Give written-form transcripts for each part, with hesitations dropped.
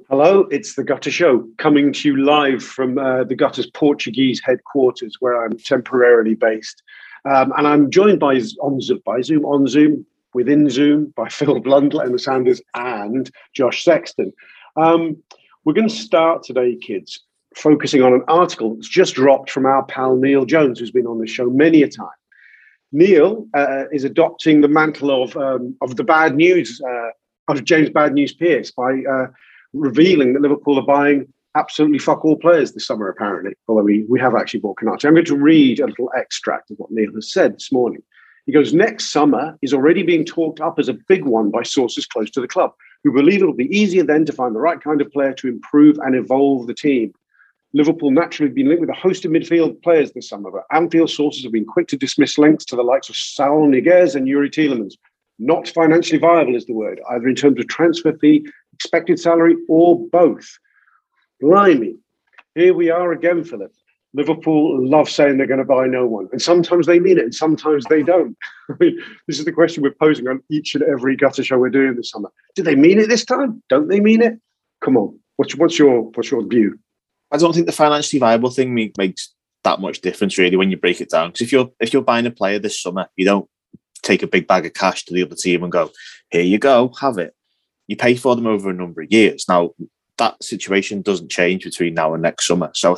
Hello, it's the Gutter Show, coming to you live from the Gutter's Portuguese headquarters, where I'm temporarily based. And I'm joined by Zoom, within Zoom, by Phil Blundell, Emma Sanders, and Josh Sexton. We're going to start today, kids, focusing on an article that's just dropped from our pal Neil Jones, who's been on the show many a time. Neil is adopting the mantle of the bad news, of James Bad News Pierce, by revealing that Liverpool are buying absolutely fuck all players this summer, apparently, although we have actually bought Konaté. I'm going to read a little extract of what Neil has said this morning. He goes, next summer is already being talked up as a big one by sources close to the club, who believe it will be easier then to find the right kind of player to improve and evolve the team. Liverpool naturally have been linked with a host of midfield players this summer, but Anfield sources have been quick to dismiss links to the likes of Saul Niguez and Yuri Tielemans. Not financially viable is the word, either in terms of transfer fee, expected salary, or both. Blimey, here we are again, Philip. Liverpool love saying they're going to buy no one, and sometimes they mean it, and sometimes they don't. I mean, this is the question we're posing on each and every Gutter show we're doing this summer. Do they mean it this time? Don't they mean it? Come on, what's your view? I don't think the financially viable thing makes that much difference really when you break it down. Because if you're buying a player this summer, you don't take a big bag of cash to the other team and go, here you go, have it. You pay for them over a number of years. Now, that situation doesn't change between now and next summer. So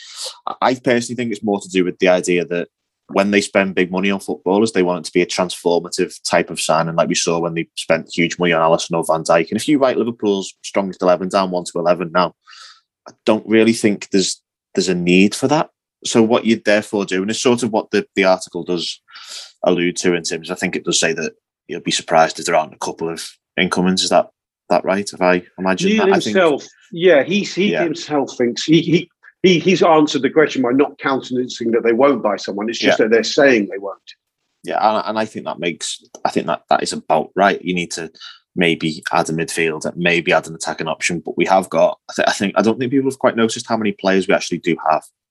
I personally think it's more to do with the idea that when they spend big money on footballers, they want it to be a transformative type of signing, like we saw when they spent huge money on Alisson or Van Dijk. And if you write Liverpool's strongest 11 down 1-11 now, I don't really think there's a need for that. So what you'd therefore do, and it's sort of what the article does allude to in terms, I think it does say that you'll be surprised if there aren't a couple of incomings. Is that right? If I imagine Neil that, himself, he himself thinks he's answered the question by not countenancing that they won't buy someone. It's just that they're saying they won't. Yeah, and I think that is about right. You need to maybe add a midfield, maybe add an attacking option, but we have got. I don't think people have quite noticed how many players we actually do have